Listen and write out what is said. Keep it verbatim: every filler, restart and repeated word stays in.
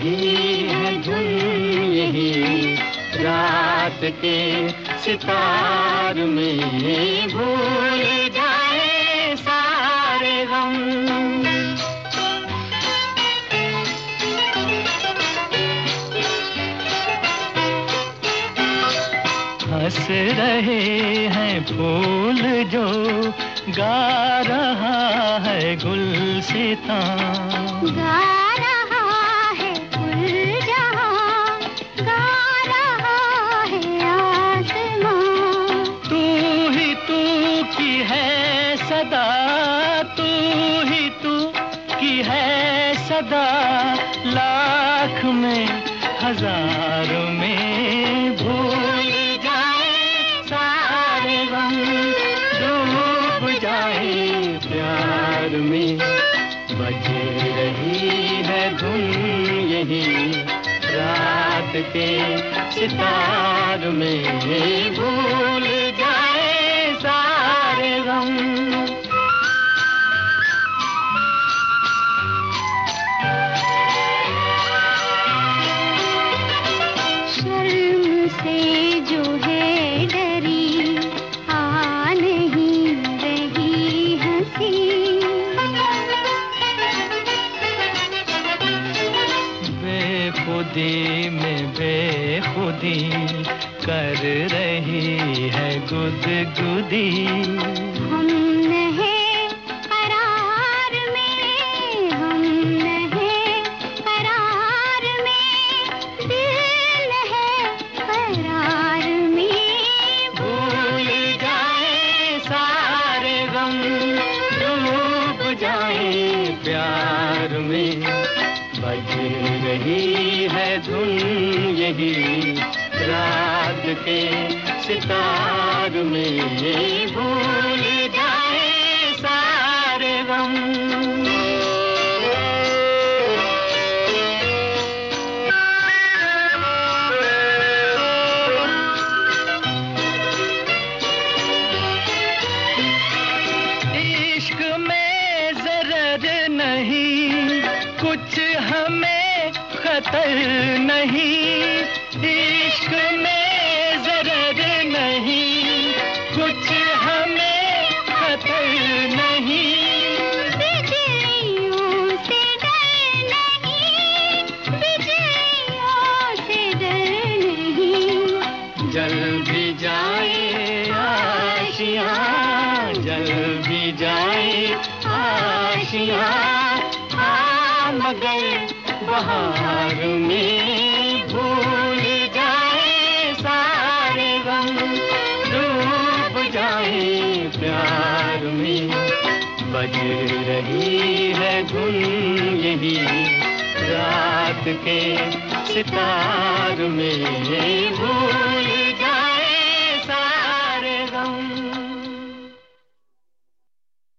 रही है धुन यही रात के सितार में, भूल जाए सारे गम। हंस रहे हैं फूल जो गा रहा है गुलसितां, गा रहा है गुल जहां, गा रहा है आसमां। तू ही तू की है सदा, तू ही तू की है सदा, लाख में हजार में, भूल जाए सारे गम, डूब जाए प्यार में। बज रही है धुन यही रात के सितार में, भूल जाए सारे गम। शर्म से जो है डरी आ नहीं रही हंसी, बेखुदी में बेखुदी कर रही है गुदगुदी। हम नहीं करार में, हम नहीं करार में, दिल है करार में। भूल जाए सारे गम, डूब जाए प्यार में। बज रही है धुन यही रात के सितार में, भूल जाए सारे गम। इश्क में ज़रर नहीं, कुछ हमें खतर नहीं, इश्क में ज़रर नहीं, कुछ हमें खतर नहीं। बिजलियों से डर नहीं, बिजलियों से डर नहीं। जल भी जाए आशियाँ, जल भी जाए आशियाँ, हाँ मगर बहार में, भूल जाए सारे गम, डूब जाए प्यार में। बज रही है धुन यही रात के सितार में, भूल